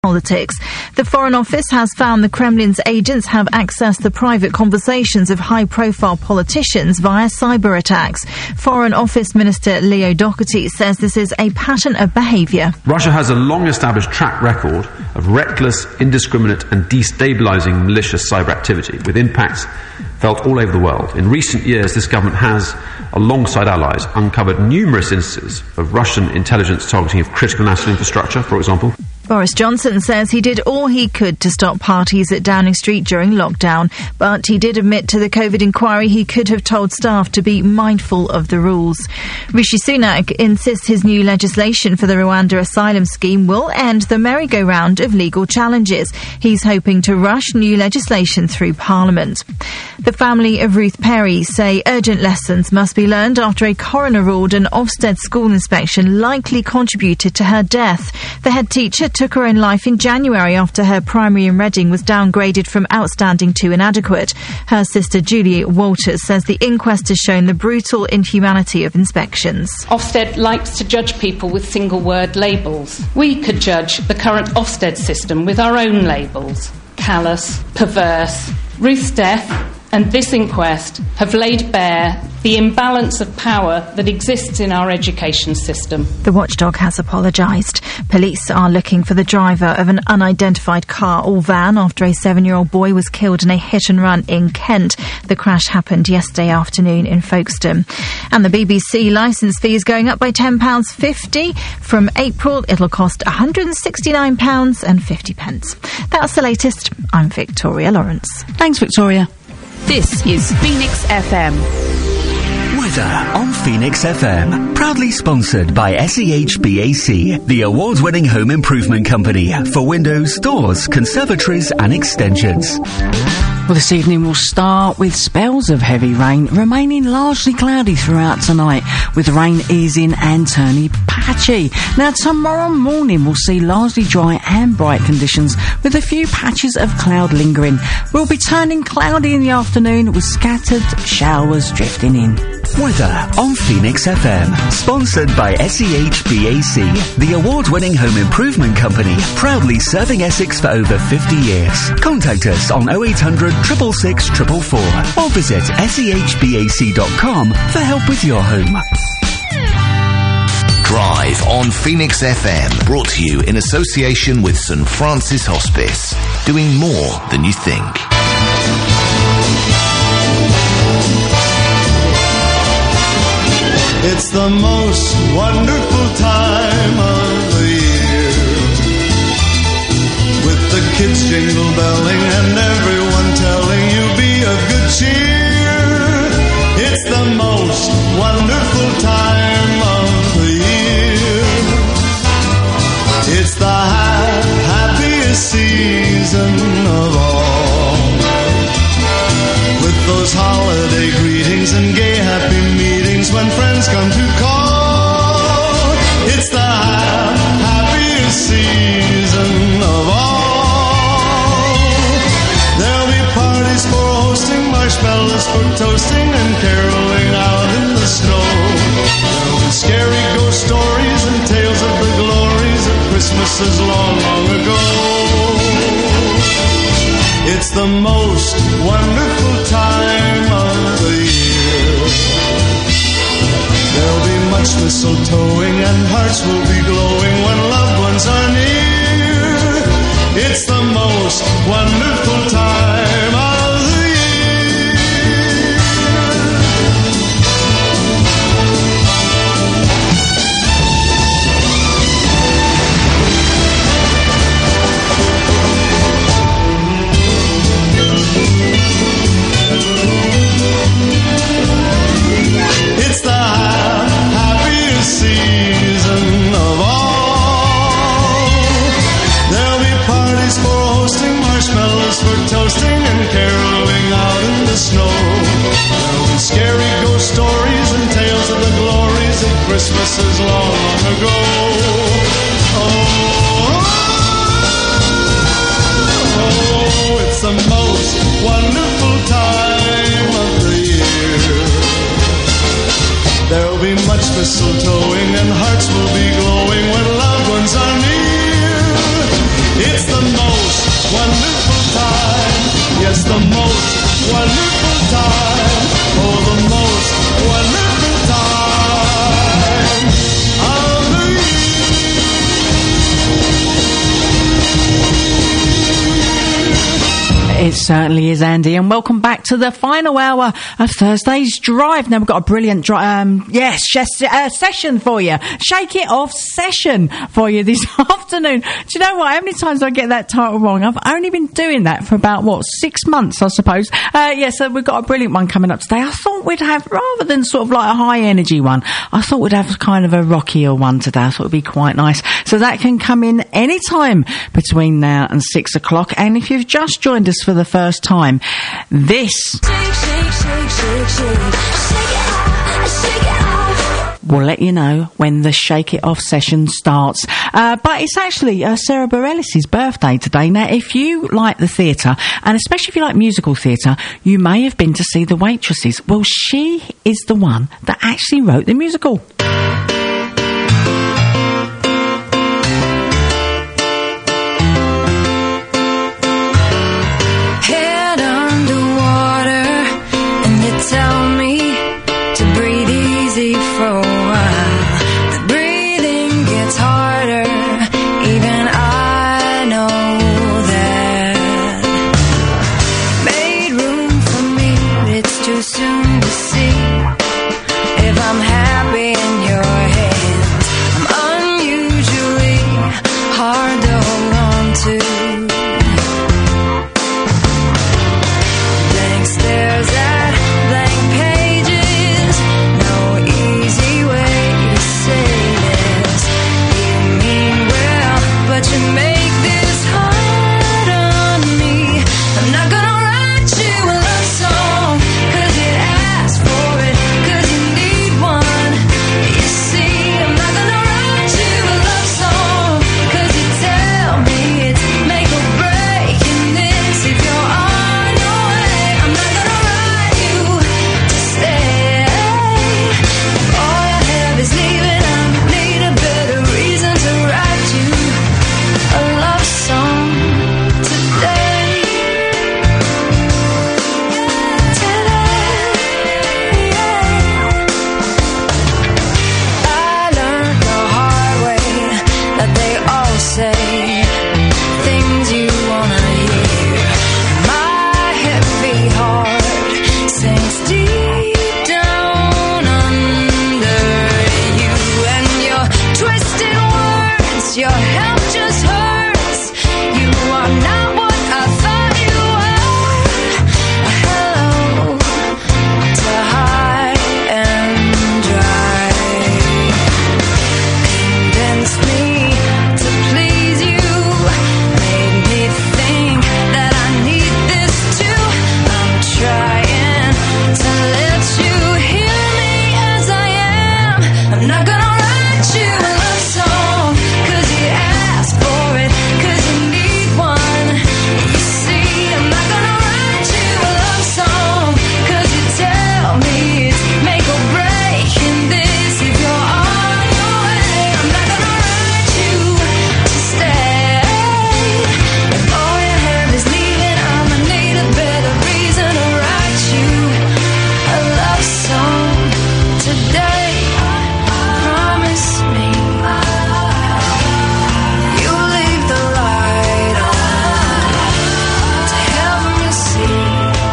politics. The Foreign Office has found the Kremlin's agents have accessed the private conversations of high-profile politicians via cyber attacks. Foreign Office Minister Leo Doherty says this is a pattern of behaviour. Russia has a long-established track record of reckless, indiscriminate and destabilising malicious cyber activity, with impacts felt all over the world. In recent years, this government has, alongside allies, uncovered numerous instances of Russian intelligence targeting of critical national infrastructure, for example. Boris Johnson says he did all he could to stop parties at Downing Street during lockdown, but he did admit to the COVID inquiry he could have told staff to be mindful of the rules. Rishi Sunak insists his new legislation for the Rwanda asylum scheme will end the merry-go-round of legal challenges. He's hoping to rush new legislation through Parliament. The family of Ruth Perry say urgent lessons must be learned after a coroner ruled an Ofsted school inspection likely contributed to her death. The head teacher took her own life in January after her primary in Reading was downgraded from outstanding to inadequate. Her sister Julie Walters says the inquest has shown the brutal inhumanity of inspections. Ofsted likes to judge people with single-word labels. We could judge the current Ofsted system with our own labels: callous, perverse. Ruth's death and this inquest have laid bare the imbalance of power that exists in our education system. The watchdog has apologised. Police are looking for the driver of an unidentified car or van after a 7-year-old boy was killed in a hit-and-run in Kent. The crash happened yesterday afternoon in Folkestone. And the BBC licence fee is going up by £10.50. From April, it'll cost £169.50. That's the latest. I'm Victoria Lawrence. Thanks, Victoria. This is Phoenix FM. Weather on Phoenix FM. Proudly sponsored by SEHBAC, the award-winning home improvement company for windows, doors, conservatories and extensions. Well, this evening we'll start with spells of heavy rain, remaining largely cloudy throughout tonight, with rain easing and turning patchy. Now, tomorrow morning we'll see largely dry and bright conditions, with a few patches of cloud lingering. We'll be turning cloudy in the afternoon, with scattered showers drifting in. Weather on Phoenix FM. Sponsored by SEHBAC, the award-winning home improvement company, proudly serving Essex for over 50 years. Contact us on 0800 666 444 or visit sehbac.com for help with your home. Drive on Phoenix FM, brought to you in association with St Francis Hospice, doing more than you think. It's the most wonderful time of the year, with the kids jingle belling and everyone telling you be of good cheer. It's the most wonderful time of the year. It's the happiest season of all, with those holiday greetings and gay happy meetings when friends come to call. It's the happiest season of all. There'll be parties for hosting, marshmallows for toasting, and caroling out in the snow. There'll be scary ghost stories and tales of the glories of Christmases long, long ago. It's the most wonderful time of the year. There'll be much mistletoeing and hearts will be glowing when loved ones are near. It's the most wonderful time of the It's the happiest season of all. There'll be parties for hosting, marshmallows for toasting, and caroling out in the snow. There'll be scary ghost stories and tales of the glories of Christmases long, long ago. Oh, it's the most wonderful time of the year. There'll be much mistletoeing and hearts will be glowing when loved ones are near. It's It's the most wonderful time. Yes, the most wonderful time. Oh, the most wonderful time of the year. It certainly is, Andy, and welcome back to the final hour of Thursday's Drive. Now, we've got a brilliant session for you. Shake It Off session for you this afternoon. Do you know what? How many times I get that title wrong? I've only been doing that for about, 6 months, I suppose. So we've got a brilliant one coming up today. I thought we'd have, rather than sort of like a high-energy one, I thought we'd have kind of a rockier one today. I thought it'd be quite nice. So that can come in any time between now and 6 o'clock. And if you've just joined us for the first time, this will let you know when the Shake It Off session starts. But it's actually Sarah Bareilles' birthday today. Now, if you like the theatre, and especially if you like musical theatre, you may have been to see The Waitresses. Well, she is the one that actually wrote the musical. Tell me to breathe easy for a while. The breathing gets harder, even I know that. Made room for me, but it's too soon to see if I'm happy in your hands. I'm unusually hard to hold on to. Blank stares at blank pages, no easy way to say this. You mean well, but you make this hard on me. I'm not gonna write you a love song, 'cause you asked for it, 'cause you need one. You see, I'm not gonna write you a love song, 'cause you tell me it's make or break in this. If you're on your way, I'm not gonna write you to stay. If all you have is leaving, I need a better reason to write you a love song today. I learned the hard way that they all say things you wanna hear. My heavy heart sinks deep down under you, and your twisted words, your help just hurts. You are not what I thought you were. A hello to high and dry. Convinced me to please you, made me think that I need this too. I'm trying to let you hear me as I am. I'm not gonna write you a love song, 'cause you asked for it, 'cause you need one. You see, I'm not gonna write you a love song, 'cause you tell me it's make or break in this. If you're on your way, I'm not gonna write you to stay. If all you have is leaving, I'ma need a better reason to write you a love song today. Promise me you'll leave the light on to help me see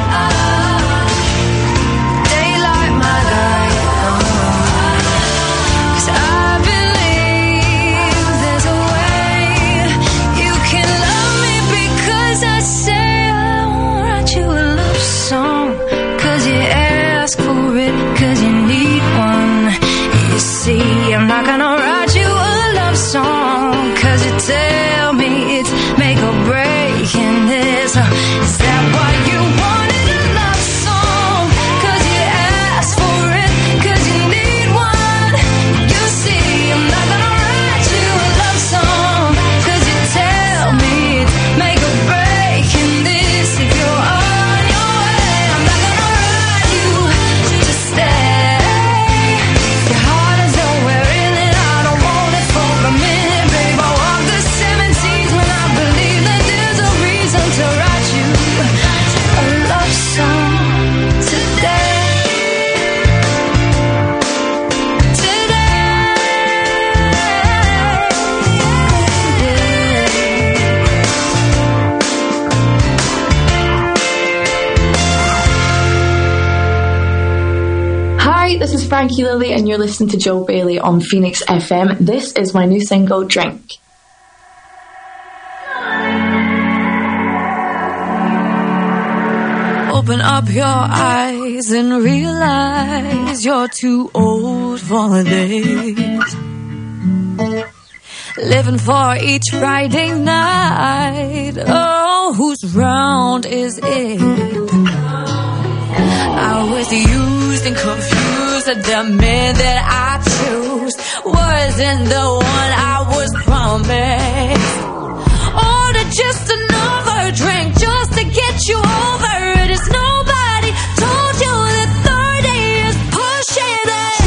daylight my guide home. 'Cause I believe there's a way you can love me, because I say I won't write you a love song, 'cause you ask for it, 'cause you need one. You see, I'm not gonna write you a love song, 'cause you tell me it's make or break in this. Is that why you wanted a love song? 'Cause you asked for it, 'cause you need one. You see, I'm not gonna write you a love song, 'cause you tell me it's make or break in this. If you're on your way, I'm not gonna write you to stay. Your heart is nowhere in it, I don't want it for a minute, babe. I walk the 17s when I believe Frankie Lily and you're listening to Joe Bailey on Phoenix FM. This is my new single, Drink. Open up your eyes and realize you're too old for this. Living for each Friday night. Oh, whose round is it? I was used and confused. The man that I choose wasn't the one I was promised. Order just another drink just to get you over it. It's nobody told you that 30 is pushing it.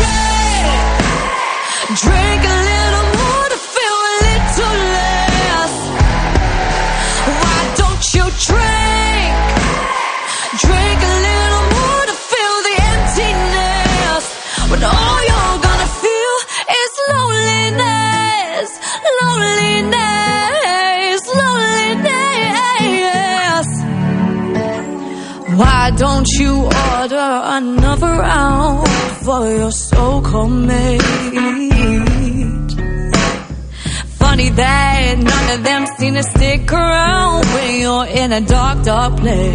Drink a little more to feel a little less. Why don't you drink? Drink a little more to feel the emptiness. When all you're gonna feel is loneliness. Loneliness. Loneliness. Why don't you order another round for your so-called mate? Funny that none of them seem to stick around when you're in a dark, dark place.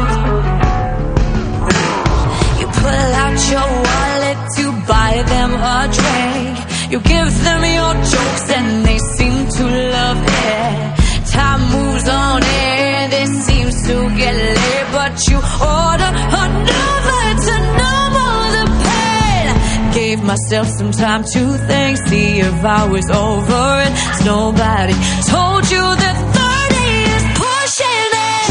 You pull out your wallet to buy them a drink. You give them your jokes and they seem to love it. Time moves on and it seems to get late, but you order another to numb all the pain. Gave myself some time to think, see if I was over it. Nobody told you that 30 is pushing it.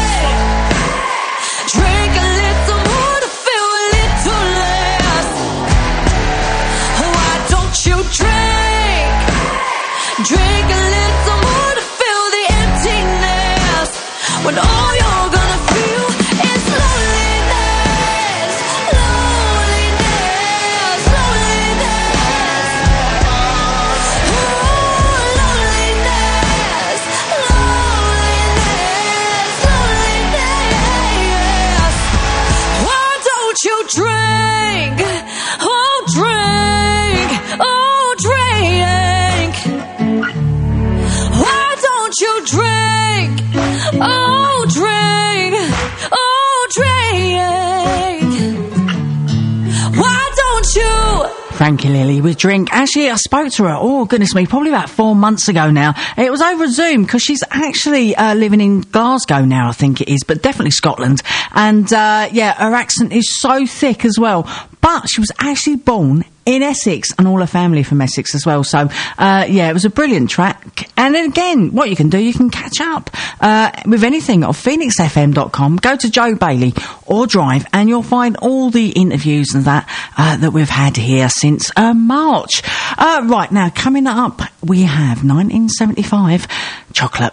Drink a little more to feel a little less. Why don't you drink? Drink a little more to feel the emptiness. When all you're gonna feel is loneliness. Loneliness. Loneliness. Ooh, loneliness. Loneliness. Loneliness. Why don't you drink? Oh, drink. Oh, drink. Why don't you drink? Oh, drink. Oh, drink. Why don't you? Frankie Lily with Drink. Actually, I spoke to her, oh goodness me, probably about 4 months ago now. It was over Zoom because she's actually living in Glasgow now, I think it is, but definitely Scotland. And yeah, her accent is so thick as well. But she was actually born in Essex and all her family from Essex as well. So, yeah, it was a brilliant track. And then again, what you can do, you can catch up with anything on phoenixfm.com. Go to Joe Bailey or Drive and you'll find all the interviews and that that we've had here since March. Right, now, coming up, we have 1975 Chocolate.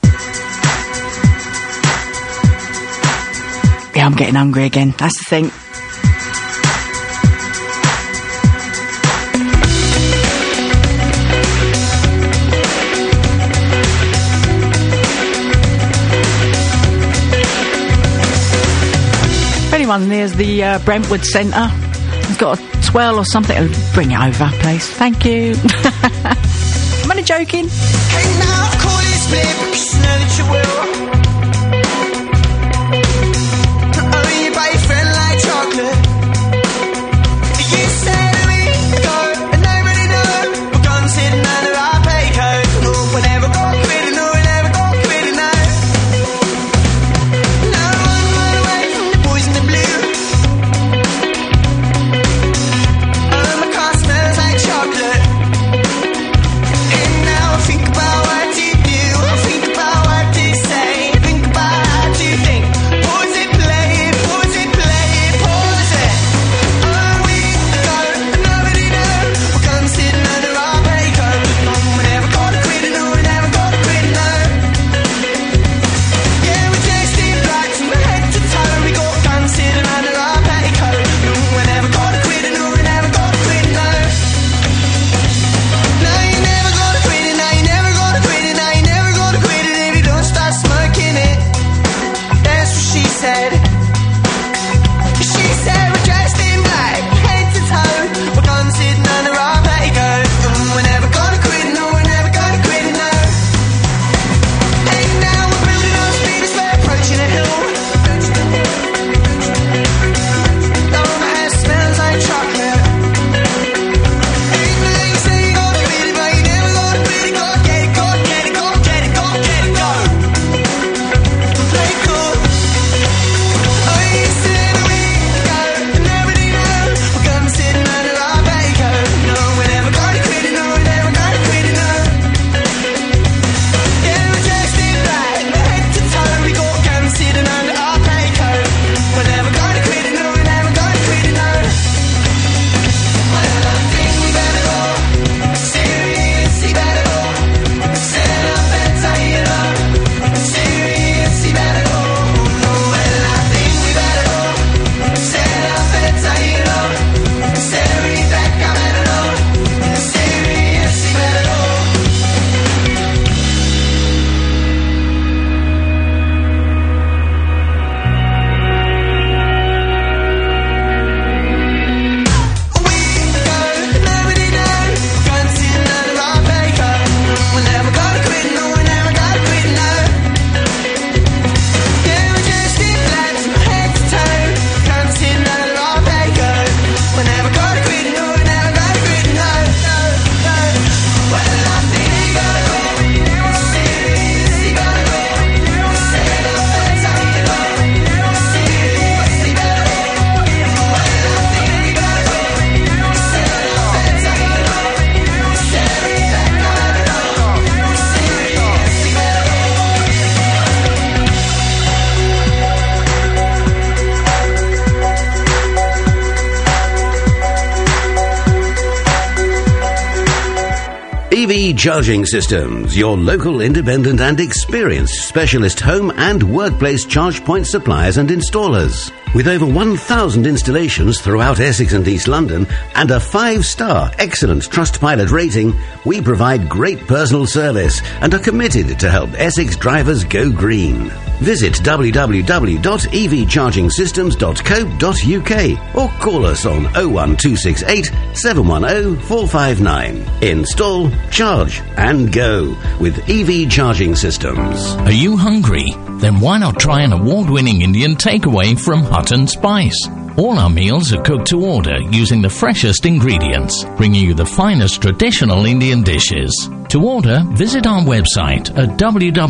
Yeah, I'm getting hungry again. That's the thing. Anyone near the Brentwood Centre has got a twirl or something, bring it over, please. Thank you. I'm only joking. Hey, now I've called you split because you know that you will. Oh, you buy your friend like chocolate. You say to me, go, and nobody know. We're gone sitting under our pay code. Oh, we never got quitting, no, we never got quitting, no. No one run away from the boys in the blue. Oh, my car smells like chocolate. And now I think about what you do. I think EV Charging Systems, your local independent and experienced specialist home and workplace charge point suppliers and installers. With over 1,000 installations throughout Essex and East London and a 5-star excellent Trustpilot rating, we provide great personal service and are committed to help Essex drivers go green. Visit www.evchargingsystems.co.uk or call us on 01268 710 459. Install, charge and go with EV Charging Systems. Are you hungry? Then why not try an award-winning Indian takeaway from Hut and Spice? All our meals are cooked to order using the freshest ingredients, bringing you the finest traditional Indian dishes. To order, visit our website at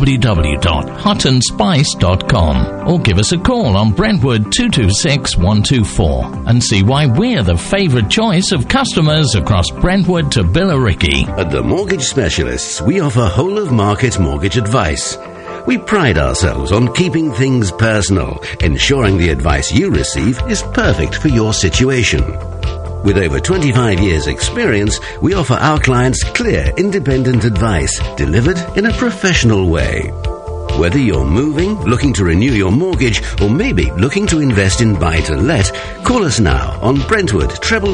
www.hutandspice.com or give us a call on Brentwood 226 124 and see why we're the favourite choice of customers across Brentwood to Billericay. At the Mortgage Specialists, we offer whole-of-market mortgage advice. We pride ourselves on keeping things personal, ensuring the advice you receive is perfect for your situation. With over 25 years' experience, we offer our clients clear, independent advice delivered in a professional way. Whether you're moving, looking to renew your mortgage, or maybe looking to invest in buy-to-let, call us now on Brentwood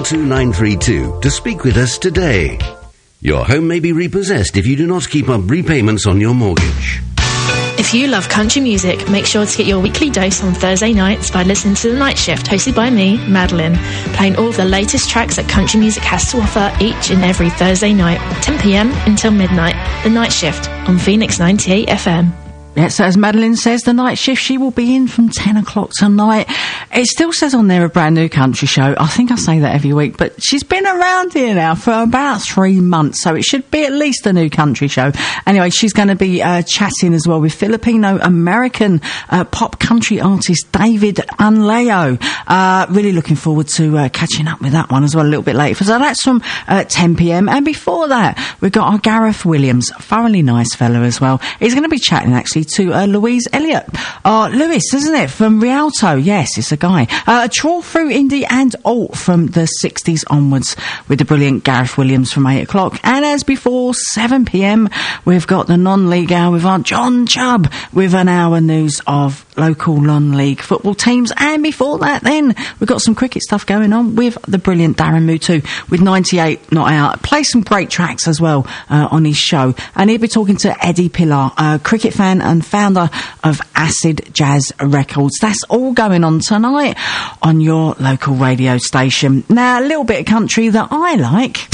222 to speak with us today. Your home may be repossessed if you do not keep up repayments on your mortgage. If you love country music, make sure to get your weekly dose on Thursday nights by listening to The Night Shift, hosted by me, Madeline, playing all of the latest tracks that country music has to offer each and every Thursday night, 10 p.m. until midnight. The Night Shift on Phoenix 98 FM. Yeah, so as Madeline says, the night shift, she will be in from 10 o'clock tonight. It still says on there a brand new country show. I think I say that every week, but she's been around here now for about 3 months, so it should be at least a new country show. Anyway, she's going to be chatting as well with Filipino-American pop country artist David Unleo. Really looking forward to catching up with that one as well a little bit later. So that's from 10 p.m. And before that, we've got our Gareth Williams, thoroughly nice fella as well. He's going to be chatting actually to Louise Elliott. Lewis, isn't it? From Rialto. Yes, it's a guy. Trawl through indie and alt from the 60s onwards with the brilliant Gareth Williams from 8 o'clock. And as before, 7 p.m, we've got the non-league hour with our John Chubb with an hour news of local non-league football teams. And before that then, we've got some cricket stuff going on with the brilliant Darren Mutu with 98 Not Out. Play some great tracks as well on his show. And he'll be talking to Eddie Pillar, a cricket fan and founder of Acid Jazz Records. That's all going on tonight on your local radio station. Now, a little bit of country that I like.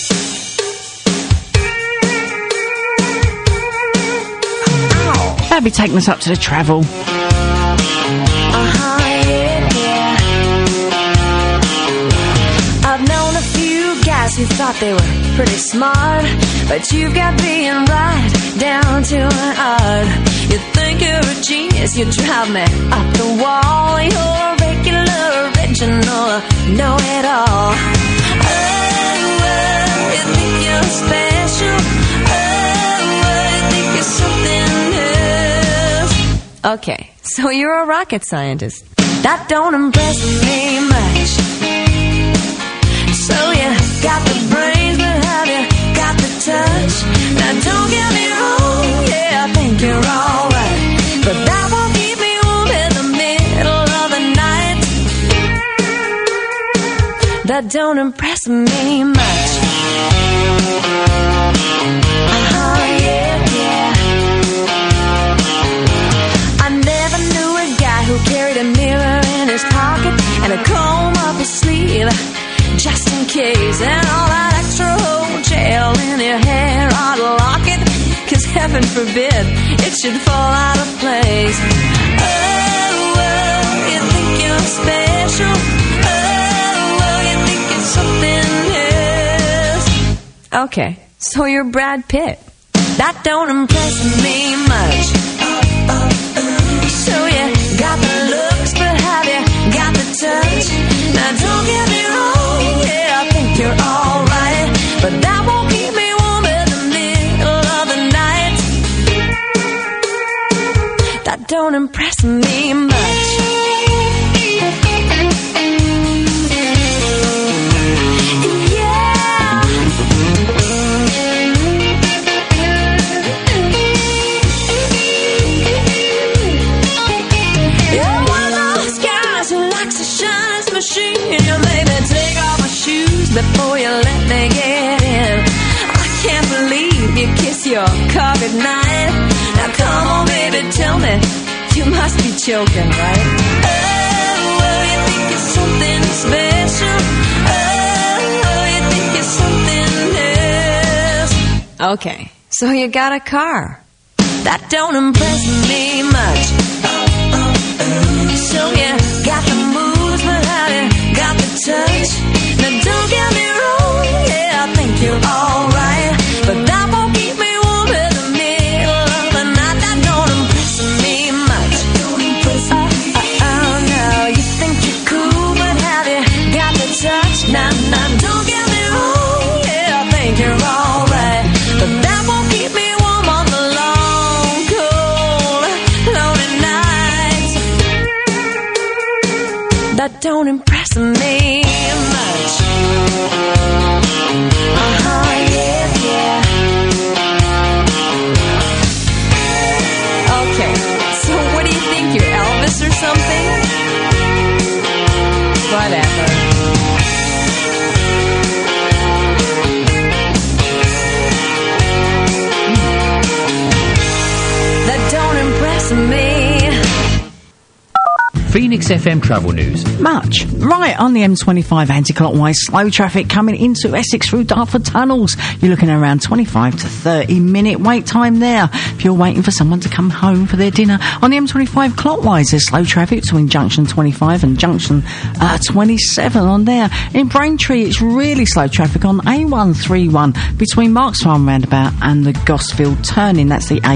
That'll be taking us up to the travel. I've known a few guys who thought they were pretty smart, but you've got being right down to an art. You think you're a genius, you drive me up the wall. You're a regular, original, know-it-all. Oh, you think you're special. Oh, you think you're something else. Okay, so you're a rocket scientist. That don't impress me much. So you got the brains, but have you got the touch? Now don't get me wrong, yeah, I think you're alright, but that won't keep me warm in the middle of the night. That don't impress me much. Yeah. I never knew a guy who carried a mirror in his pocket and a comb up his sleeve, just in case, and all that extra whole gel in your hair, I'd lock it, 'cause heaven forbid it should fall out of place. Oh, you think you're special. Oh, you think it's something else. Okay, so you're Brad Pitt. That don't impress me much. So you got the looks, but have you got the touch? Now don't get me wrong, yeah, I think you're alright, but that won't keep me warm in the middle of the night. That don't impress me much. Yeah. at night. Now come on, baby, tell me, you must be joking, right? Oh, you think you're something special. Oh, you think you're something else. Okay, so you got a car. That don't impress me much. So you got the moves, but have you got the touch? Now don't get me wrong, yeah, I think you're alright, but that won't keep me warm in the middle of the night. That don't impress me much. Oh, no, you think you're cool, but have you got the touch? Now, don't get me wrong, yeah, I think you're alright, but that won't keep me warm on the long, cold, lonely nights. That don't impress me much. Yeah. Okay, so what do you think, you're Elvis or something? Whatever. That don't impress me. Phoenix FM travel news. Much. Right, on the M25 anti-clockwise, slow traffic coming into Essex through Dartford tunnels. You're looking at around 25 to 30 minute wait time there if you're waiting for someone to come home for their dinner. On the M25 clockwise, there's slow traffic between junction 25 and junction 27 on there. In Braintree, it's really slow traffic on A131 between Marks Farm roundabout and the Gosfield turning. That's the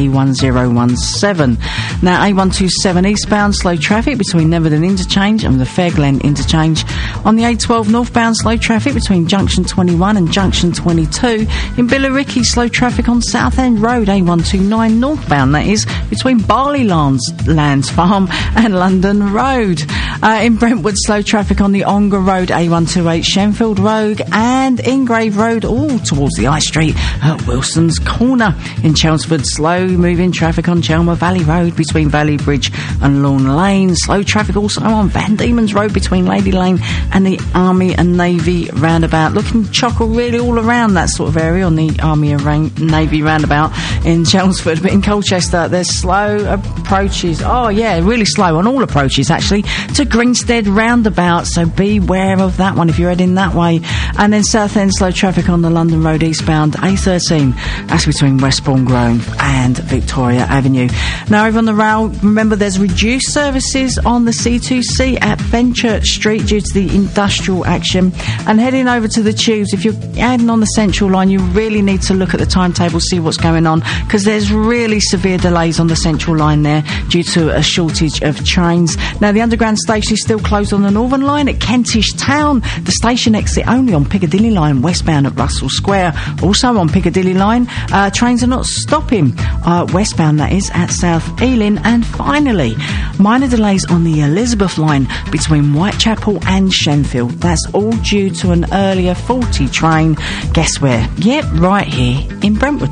A1017. Now, A127 eastbound, slow traffic between Netherden Interchange and the Fairglen Interchange. On the A12 northbound, slow traffic between junction 21 and junction 22. In Billericay, slow traffic on Southend Road, A129 northbound, that is, between Barleylands Farm and London Road. In Brentwood, slow traffic on the Ongar Road, A128 Shenfield Road and Ingrave Road, all towards the High Street at Wilson's Corner. In Chelmsford, slow moving traffic on Chelmer Valley Road between Valley Bridge and Lawn Lane. Slow traffic also on Van Diemen's Road between Lady Lane and the Army and Navy roundabout. Looking chocker really all around that sort of area on the Army and Navy roundabout in Chelmsford. But in Colchester, there's slow approaches. Oh, yeah, really slow on all approaches, actually, to Greenstead roundabout. So beware of that one if you're heading that way. And then Southend, slow traffic on the London Road eastbound A13. That's between Westbourne Grove and Victoria Avenue. Now, over on the rail, remember there's reduced services on the C2C at Fenchurch Street due to the industrial action. And heading over to the tubes, if you're heading on the Central Line, you really need to look at the timetable, see what's going on, because there's really severe delays on the Central Line there due to a shortage of trains. Now, the underground station is still closed on the Northern Line at Kentish Town. The station exit only on Piccadilly Line westbound at Russell Square. Also on Piccadilly Line, trains are not stopping westbound, that is, at South Ealing. And finally, minor delays on the Elizabeth Line between Whitechapel and Shenfield. That's all due to an earlier faulty train. Guess where? Yep, right here in Brentwood.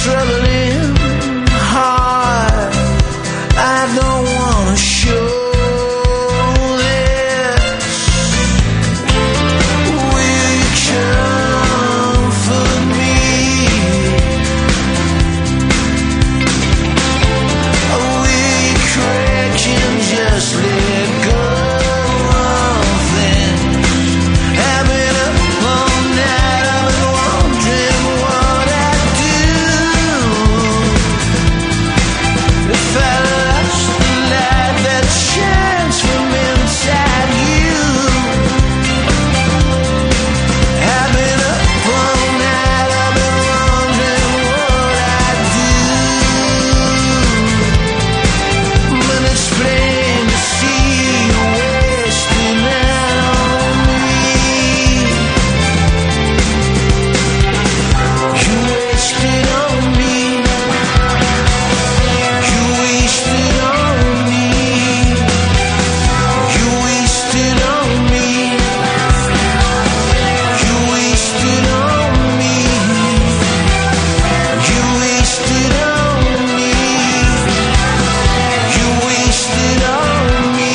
struggling hard. I don't wanna show this. Will you comfort me? Or will you crack and just let go of things? I've been up all night, I've been wondering what I'd do if I lost the light that shines from inside you. I've been up all night, I've been wondering what I'd do. But it's plain to see you're wasting it on me. You wasted on me. You wasted on me. You wasted on me. You wasted on me. You wasted on me. You wasted on me.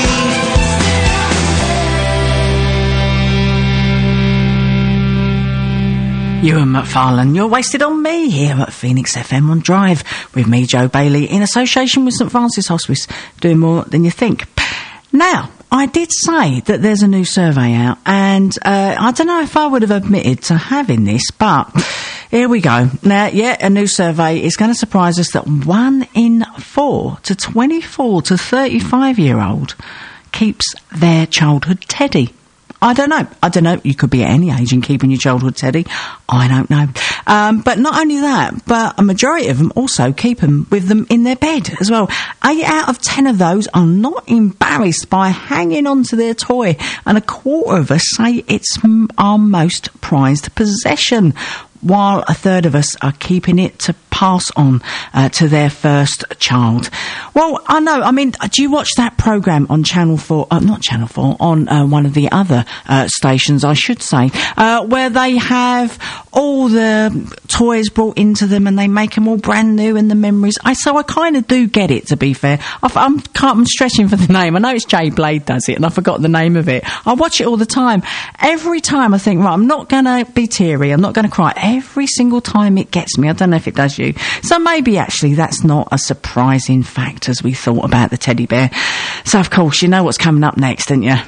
Ewan McFarlane, you're wasted on me here at Phoenix FM on Drive with me, Joe Bailey, in association with St Francis Hospice, doing more than you think. Now, I did say that there's a new survey out, and I don't know if I would have admitted to having this, but here we go. Now, yeah, a new survey is going to surprise us that 1 in 4 to 24 to 35-year-old keeps their childhood teddy. I don't know. You could be at any age in keeping your childhood teddy. I don't know. But not only that, but a majority of them also keep them with them in their bed as well. 8 out of 10 of those are not embarrassed by hanging on to their toy, and a quarter of us say it's our most prized possession, while a third of us are keeping it to pass on to their first child. Well, I know, I mean, do you watch that programme on Channel 4, not Channel 4, on one of the other stations, I should say, where they have all the toys brought into them and they make them all brand new and the memories. So I kind of do get it, to be fair. I'm stretching for the name. I know it's Jay Blade does it and I forgot the name of it. I watch it all the time. Every time I think, right, I'm not going to be teary, I'm not going to cry. Every single time it gets me. I don't know if it does you. So maybe actually that's not a surprising fact as we thought about the teddy bear. So of course you know what's coming up next, don't you?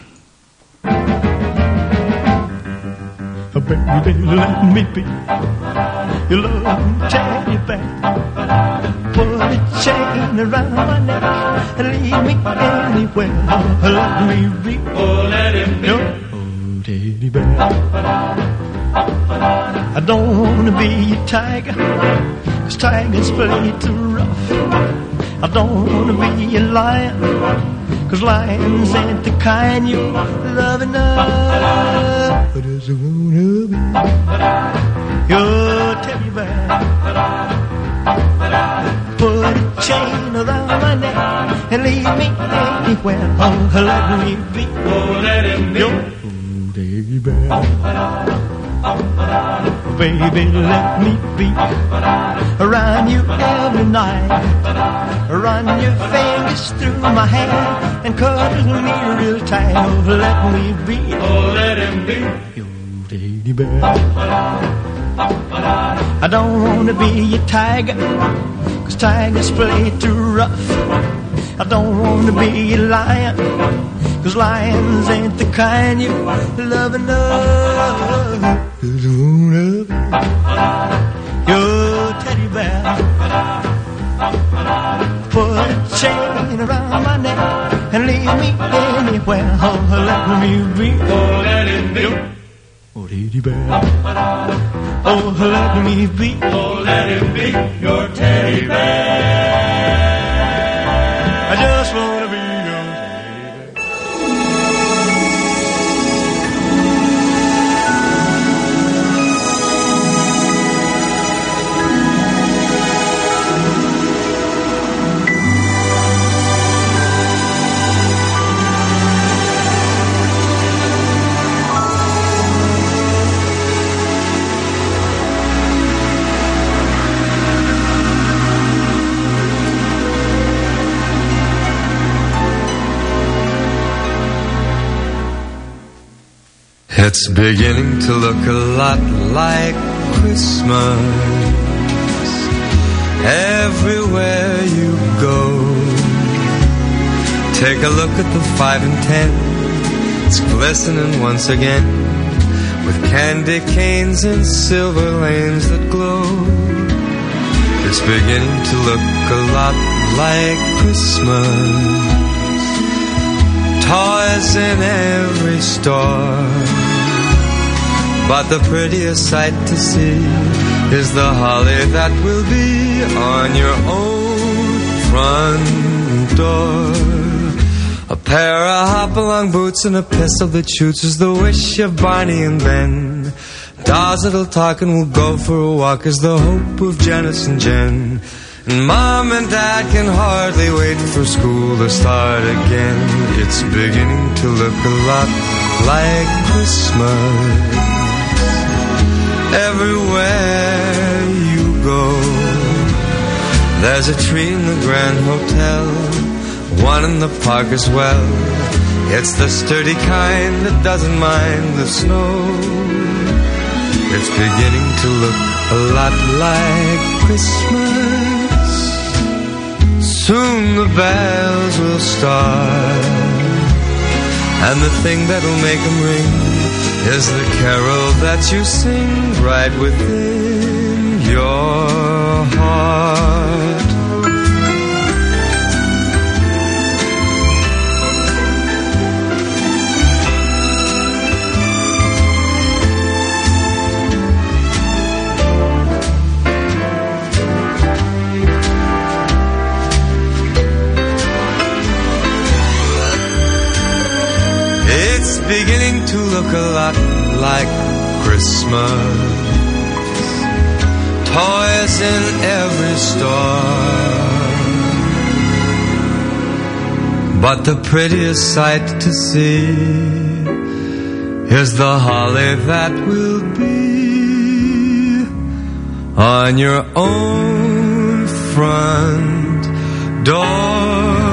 Baby, let me be your little teddy bear. Put a chain around my neck and lead me anywhere. Let me be, let him be your teddy bear. I don't want to be a tiger, 'cause tigers play too rough. I don't want to be a lion, 'cause lions ain't the kind you love enough. I just wanna be your teddy bear. Put a chain around my neck and lead me anywhere. Oh, let me be, let him be your teddy bear. Baby, let me be around you every night. Run your fingers through my hair and cuddle me real tight. Oh, let me be, let him be your teddy bear. I don't want to be a tiger, 'cause tigers play too rough. I don't want to be a lion, 'cause lions ain't the kind you love enough. Just wanna be your teddy bear. Put a chain around my neck and lead me anywhere. Oh, let me be, let him be your teddy bear. Oh, let me be, let him be your teddy bear. I just wanna be your teddy bear. It's beginning to look a lot like Christmas everywhere you go. Take a look at the 5 and 10. It's glistening once again with candy canes and silver lanes that glow. It's beginning to look a lot like Christmas. Toys in every store, but the prettiest sight to see is the holly that will be on your own front door. A pair of hop-along boots and a pistol that shoots is the wish of Barney and Ben. Dolls that'll talk and will go for a walk is the hope of Janice and Jen. And Mom and Dad can hardly wait for school to start again. It's beginning to look a lot like Christmas everywhere you go. There's a tree in the Grand Hotel, one in the park as well. It's the sturdy kind that doesn't mind the snow. It's beginning to look a lot like Christmas. Soon the bells will start, and the thing that'll make them ring is the carol that you sing right within your heart. It's beginning to look a lot like Christmas. Toys in every store, but the prettiest sight to see is the holly that will be on your own front door.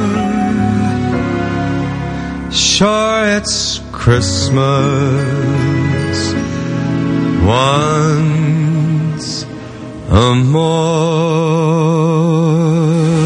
Sure, it's Christmas once more.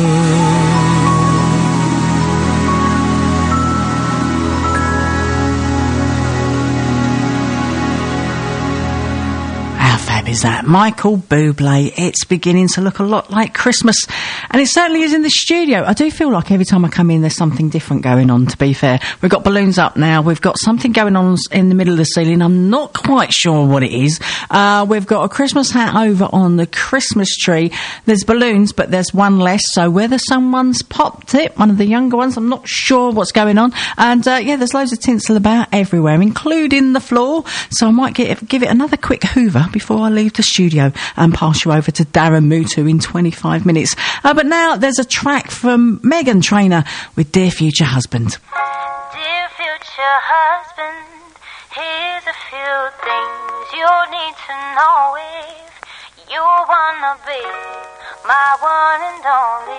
How fab is that? Michael Bublé. It's beginning to look a lot like Christmas. And it certainly is in the studio. I do feel like every time I come in, there's something different going on, to be fair. We've got balloons up now. We've got something going on in the middle of the ceiling. I'm not quite sure what it is. We've got a Christmas hat over on the Christmas tree. There's balloons, but there's one less. So whether someone's popped it, one of the younger ones, I'm not sure what's going on. And, yeah, there's loads of tinsel about everywhere, including the floor. So I might give it another quick hoover before I leave the studio and pass you over to Darren Mutu in 25 minutes. But now there's a track from Meghan Trainor with Dear Future Husband. Dear future husband, here's a few things you need to know if you wanna be my one and only.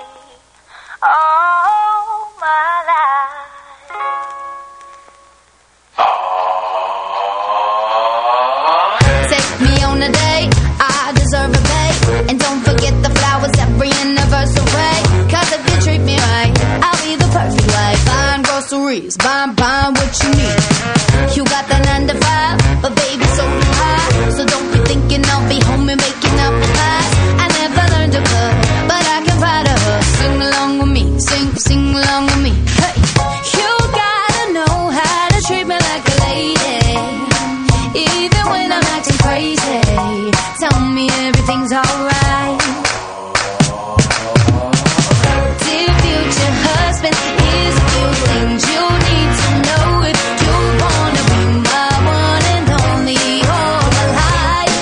Oh, my life. Take me on a date, I deserve a bait. And don't forget the flowers every anniversary. Cause if you treat me right, I'll be the perfect wife. Buying groceries, buying what you need. You got the 9 to 5, but baby, so do I. So don't be thinking I'll be home and making up the pies. I never learned to cook, but I can ride a hook. Sing along with me, sing along with me. Hey, you gotta know how to treat me like a lady, even when I'm acting crazy. Tell me everything's alright. Dear future husband, here's a few things you need to know if you wanna be my one and only all my life.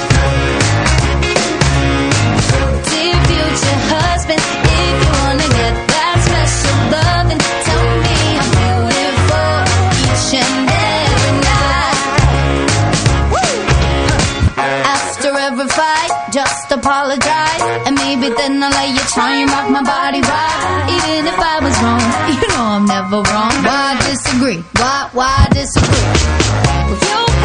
Dear future husband, if you wanna get that special loving, tell me I'm beautiful each and every night. Woo! After every fight, just apologize, and maybe then I'll let you try and rock my body right. Even if I was wrong, you know I'm never wrong. Why disagree? Why disagree? If you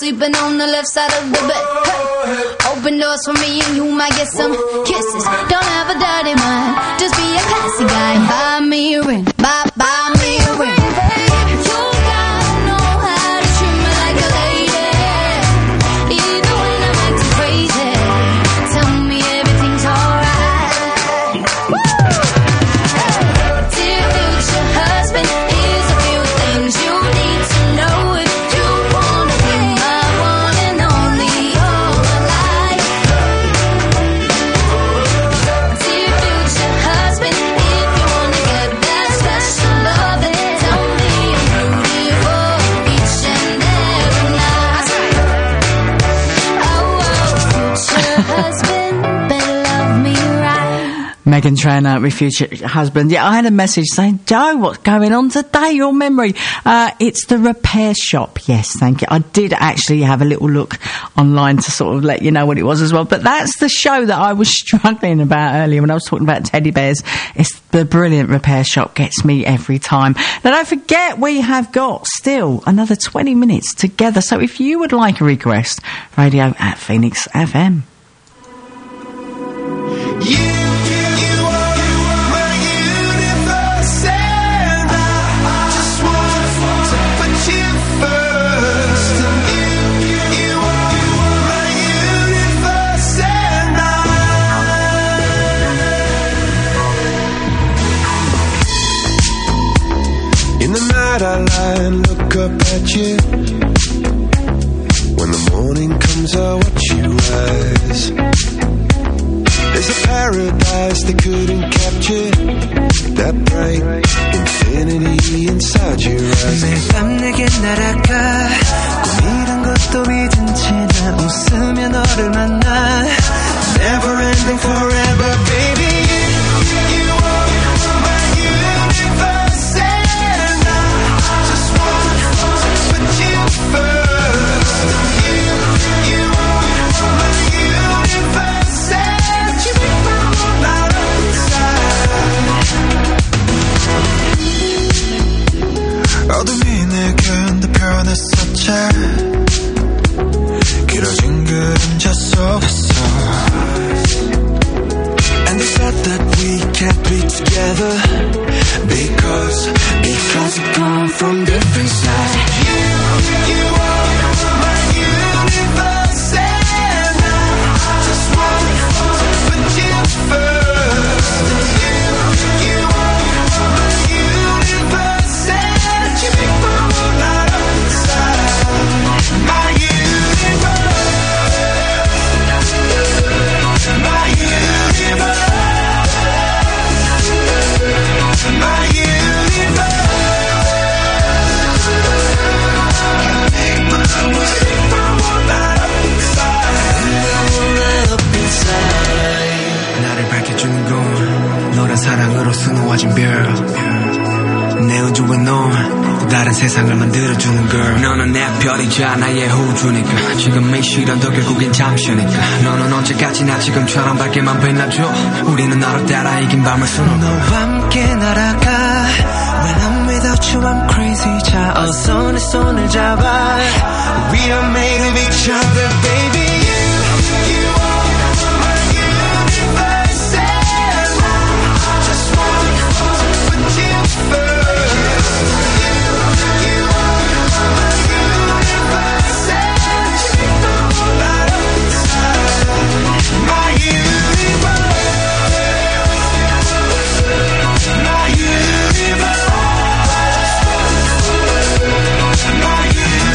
sleeping on the left side of the bed. Hey. Open doors for me and you might get some kisses. Don't have a dirty mind, just be a classy guy. Buy me a ring, buy me a ring. You gotta know how to treat me like a lady. Even when I'm acting crazy, tell me everything's alright. Dear future husband, here's a few things you need to know if you wanna be my one and only all my life. Dear future husband, if you wanna get that special love, then tell me I'm beautiful each and every night. Oh, future husband, better love me right. Megan Trainor with future husband. Yeah, I had a message saying, Joe, what's going on today? Your memory. It's the repair shop. Yes, thank you. I did actually have a little look online to sort of let you know what it was as well. But that's the show that I was struggling about earlier when I was talking about teddy bears. It's the brilliant Repair Shop. Gets me every time. Now, don't forget, we have got still another 20 minutes together. So if you would like a request, radio at Phoenix FM. In the night I lie and look up at you. When the morning comes I watch you rise. There's a paradise they couldn't capture. That bright infinity inside your eyes. 매일 밤 내게 날아가 꿈이란 것도 잊은 채 나 웃으며 너를 만나. Never ending forever baby. You are my universe and I just want to put you first. You are my universe and you make my whole life inside. 어둠이 내겐 더 변했었지. 길어진 그림자 속에서. And they said that we can't be together because we come from different sides. You are my universe and I just want to put you first. You are my universe and you make my whole light up inside. My universe. My universe. My universe. 나를 밝혀주는 건 너란 사랑으로 수놓아진 별. 내 우주에 넌 또 다른 세상을 만들어주는 girl. 너는 내 별이자 나의 호주니까 지금 이 시련도 결국엔 잠시니까. 너는 언제까지나 지금처럼 밝게만 빛나줘. 우리는 너로 따라 이긴 밤을 수놓고 너와 함께 날아가. When I'm without you I'm crazy. 자 어서 내 손을 잡아. We are made of each other baby. You are my universe and I just want to put you first. You are my universe and you make the whole light up inside. My universe. My universe. My universe.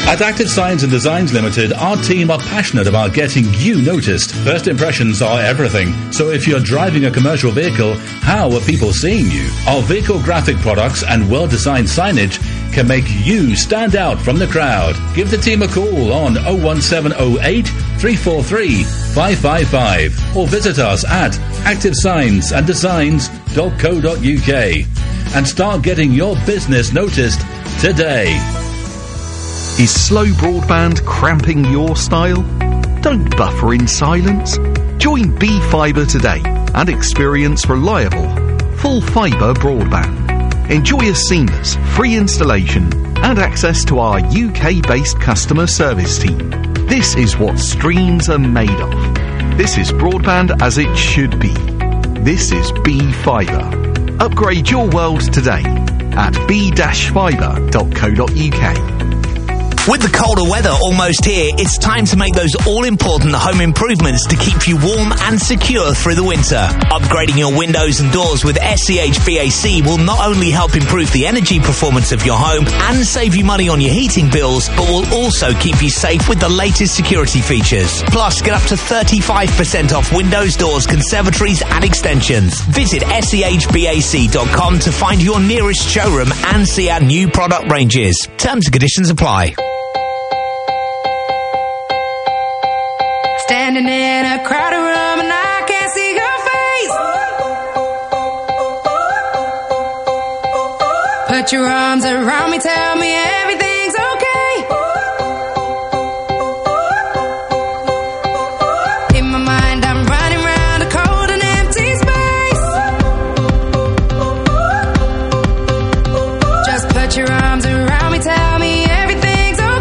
At Active Science and Designs Limited, our team are passionate about getting you noticed. First impressions are everything. So if you're driving a commercial vehicle, how are people seeing you? Our vehicle graphic products and well-designed signage can make you stand out from the crowd. Give the team a call on 01708 343 555 or visit us at activescienceanddesigns.co.uk and start getting your business noticed today. Is slow broadband cramping your style? Don't buffer in silence. Join B Fibre today and experience reliable, full fibre broadband. Enjoy a seamless, free installation and access to our UK-based customer service team. This is what streams are made of. This is broadband as it should be. This is B Fibre. Upgrade your world today at b-fibre.co.uk. With the colder weather almost here, it's time to make those all-important home improvements to keep you warm and secure through the winter. Upgrading your windows and doors with SCHBAC will not only help improve the energy performance of your home and save you money on your heating bills, but will also keep you safe with the latest security features. Plus, get up to 35% off windows, doors, conservatories and extensions. Visit schbac.com to find your nearest showroom and see our new product ranges. Terms and conditions apply. Standing in a crowded room and I can't see your face. Put your arms around me, tell me everything's okay. In my mind I'm running round a cold and empty space. Just put your arms around me, tell me everything's okay.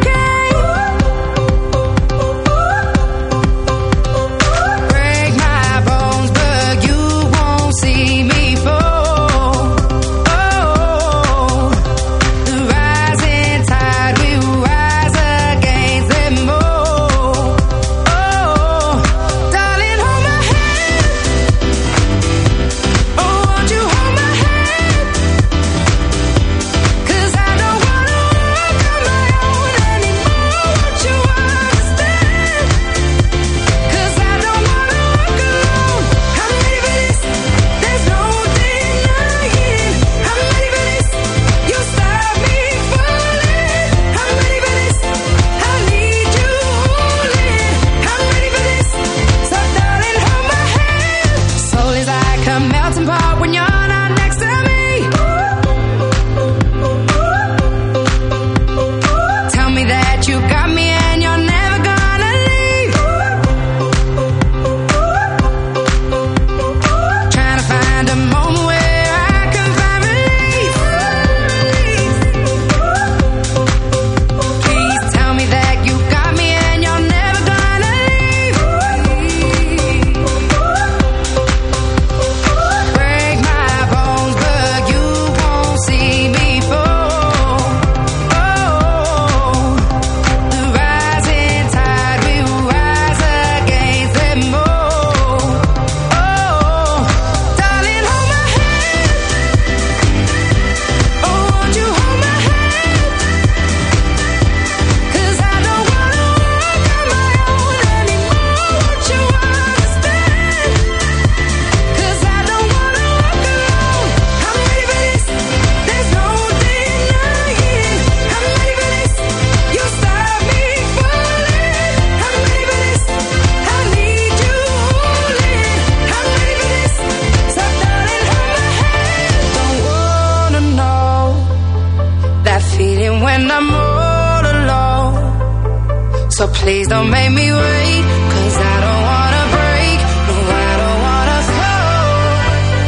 So please don't make me wait, 'cause I don't wanna break, no I don't wanna fall.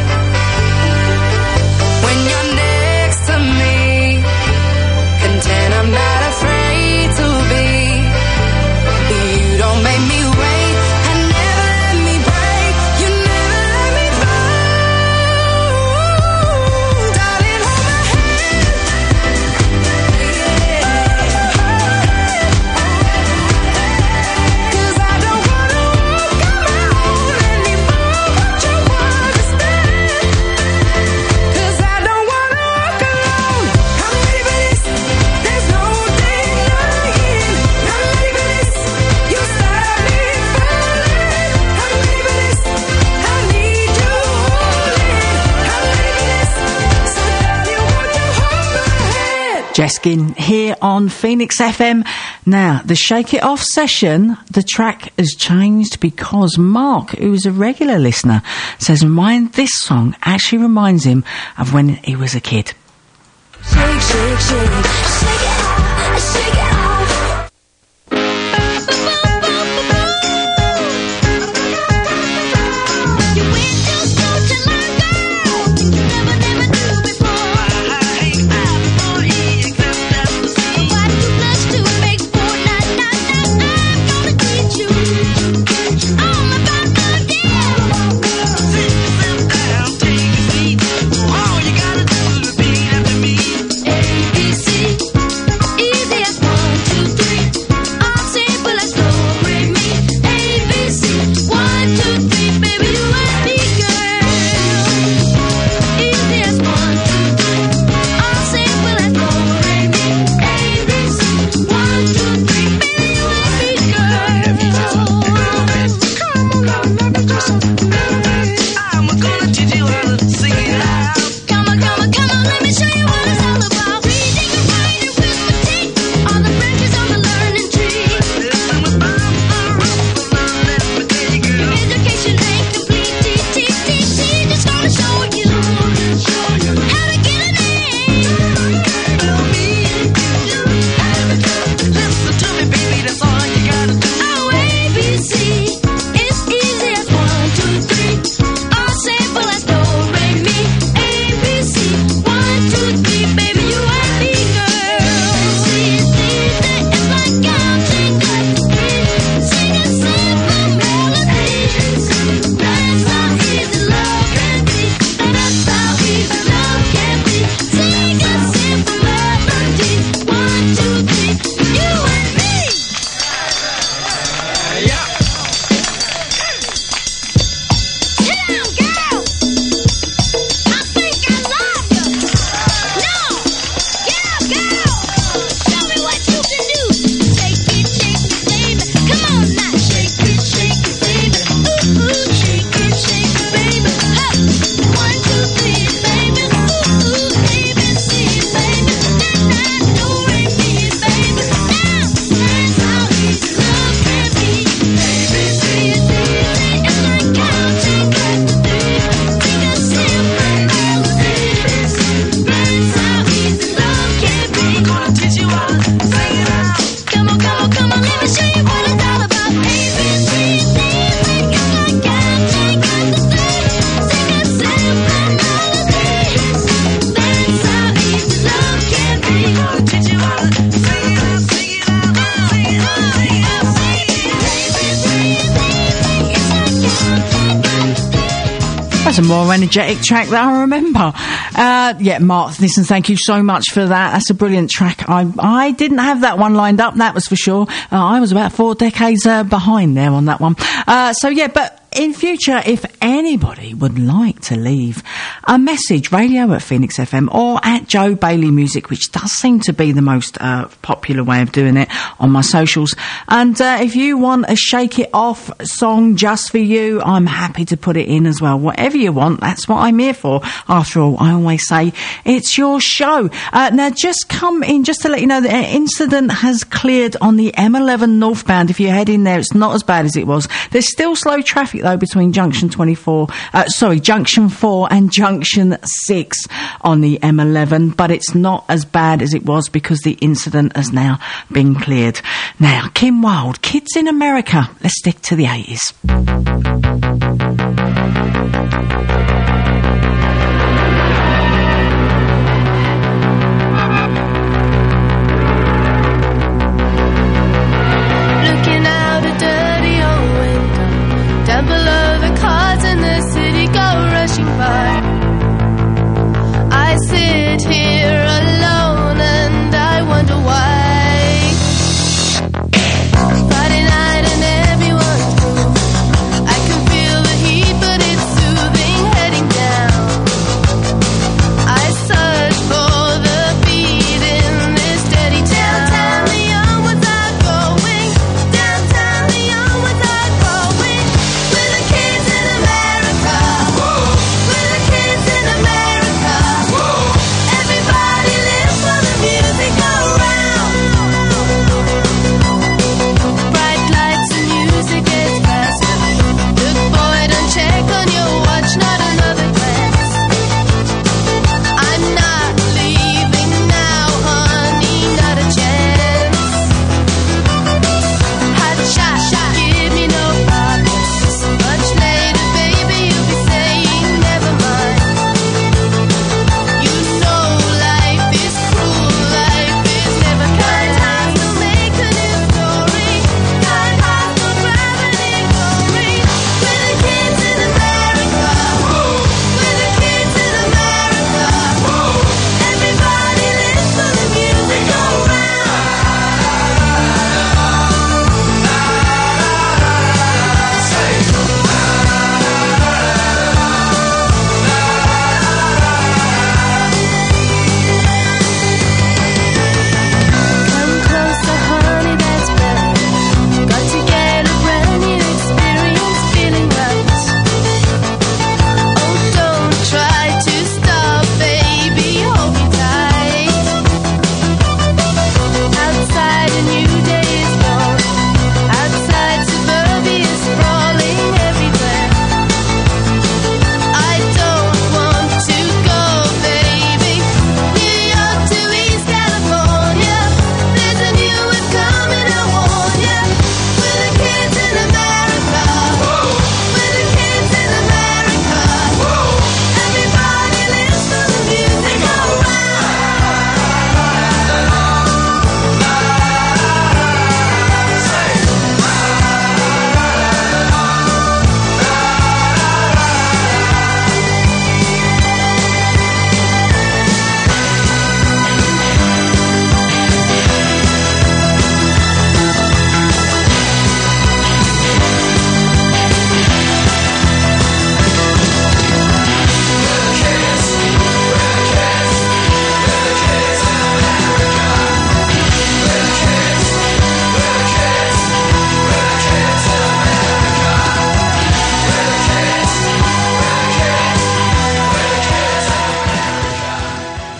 When you're next to me, content I'm not afraid to be. You don't make me wait, and never let me break, you never let me fall. Darling, hold my hand. Yeah. 'Cause I don't Jeskin here on Phoenix FM. Now, the Shake It Off session, the track has changed because Mark, who is a regular listener, says this song actually reminds him of when he was a kid. Shake, shake, shake, shake it off, shake it off. A more energetic track that I remember. Yeah, Mark, listen, thank you so much for that. That's a brilliant track. I didn't have that one lined up, that was for sure. I was about 4 decades behind there on that one. So yeah, but in future, if anybody would like to leave a message, radio at Phoenix FM or at Joe Bailey Music, which does seem to be the most popular way of doing it on my socials. And if you want a Shake It Off song just for you, I'm happy to put it in as well. Whatever you want, that's what I'm here for. After all, I always say it's your show. Now, just come in just to let you know that an incident has cleared on the M11 northbound. If you head in there, it's not as bad as it was. There's still slow traffic though between Junction 4 and Junction 6 on the M11, but it's not as bad as it was because the incident has now been cleared. Now, Kim Wilde, Kids in America. Let's stick to the 80s. Friday night and everyone's blue. I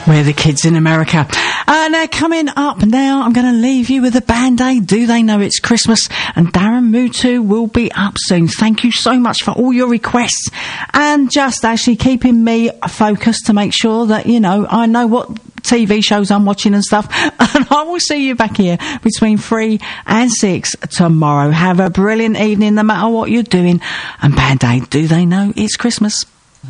We're the kids in America. Now coming up now, I'm going to leave you with a Band-Aid. Do they know it's Christmas? And Darren Mutu will be up soon. Thank you so much for all your requests and just actually keeping me focused to make sure that, you know, I know what TV shows I'm watching and stuff. And I will see you back here between 3 and 6 tomorrow. Have a brilliant evening no matter what you're doing. And Band-Aid, do they know it's Christmas?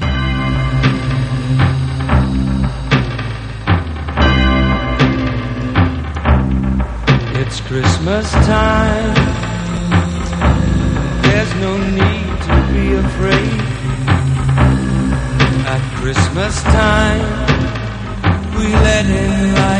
It's Christmas time. There's no need to be afraid. At Christmas time, we let in light.